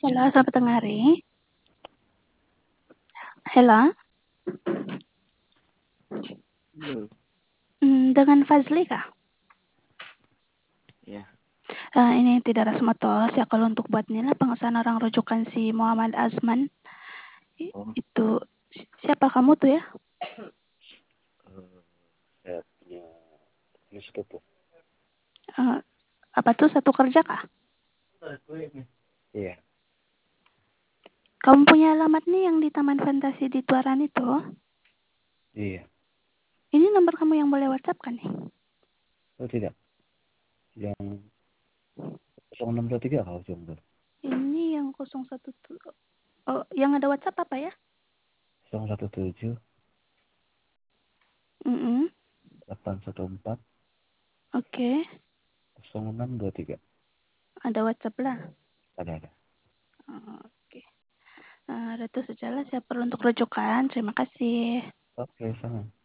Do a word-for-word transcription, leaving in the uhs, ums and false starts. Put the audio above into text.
Halo, selamat tengah hari. Halo. Hmm, dengan Fazli kah? Ya. Uh, ini tidak Rasmotos ya kalau untuk buat nilai pengesahan orang rujukan si Muhammad Azman. I- Oh, Itu si- siapa kamu tuh ya? eh, saya punya ini sepupu. Uh, apa tuh satu kerja kah? Iya, Kamu punya alamat nih yang di Taman Fantasi di Tuaran itu. iya. Ini nomor kamu yang boleh WhatsApp kan nih? Oh tidak, yang nol enam dua tiga kalau jomblo. Ini yang nol satu tuh. Oh, yang ada WhatsApp apa ya? nol satu tujuh Mm-mm. delapan satu empat Oke, nol enam dua tiga. ada WhatsApp lah. Ada ada. Oh, oke. Uh, Ratu Sejala siap perlu untuk rujukan. Terima kasih. Oke, sama.